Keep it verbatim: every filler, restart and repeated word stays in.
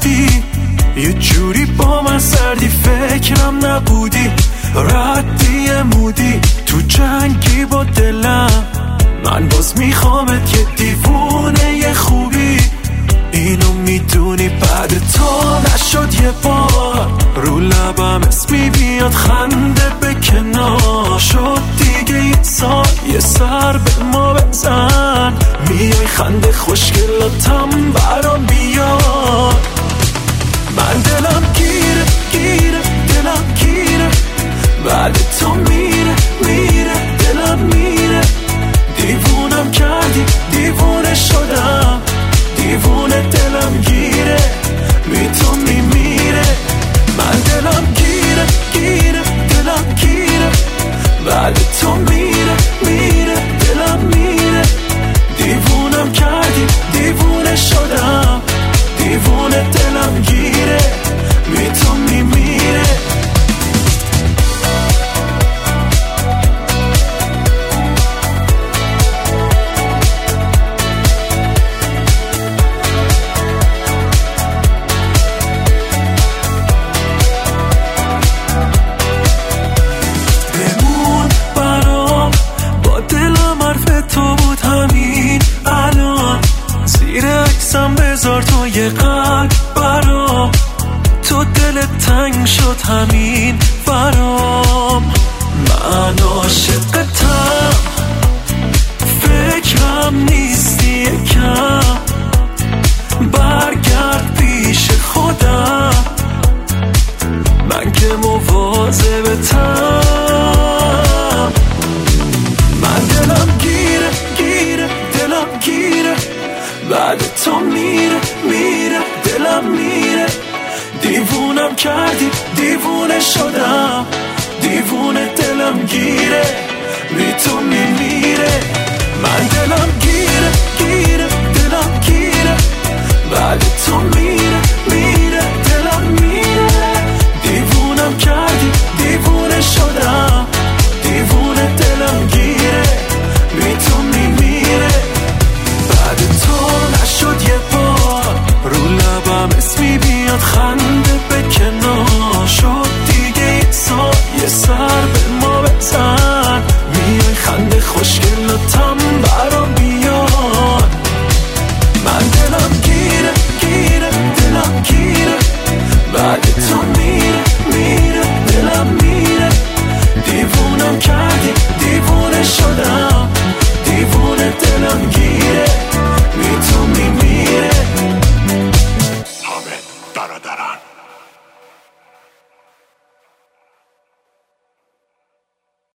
رفتی یه جوری با من سردی، فکرم نبودی، ردی مودی تو جنگی با دلم. من باز میخوامت یه دیوونه یه خوبی، اینو میدونی بعد تو نشد یه بار. رو لبم اسمی بیاد خنده به کنار، شد دیگه این سال یه سر به ما بزن. میای خنده خوشگلاتم برام بیاد. من دلم گیره گیره دلم گیره، بعد تو میره میره دلم میره. دیوونم کردی دیوونه شدم، دیوونه دلم گیره بی تو میمیره. من دلم گیره گیره دلم گیره، بعد تو میره میره دلم میره. دیوونم کردی دیوونه شدم، دیوونه دلم گیره بی تو میمیره. بمون برام با دلم حرف تو بود همین الان، زیر عکسم بذار تو یه قلب برام. تو دلت تنگ شد همین برام. من عاشقتم فکرم نیستی یکم، برگرد پیش خودم من که مواظبتم. من دلم گیره گیره دلم گیره، بعد تو میره میره دلم میره. دیوونم کردی دیوونه شدم، دیوونه دلم گیره بی تو میمیره. من دلم گیره گیره دلم گیره، بعد تو میره میره دلم میره. دیوونم کردی دیوونه شدم، دیوونه دلم گیره بی تو میمیره. بعد تو نشد یه بار، رو لبم اسمی بیاد خنده به کنار.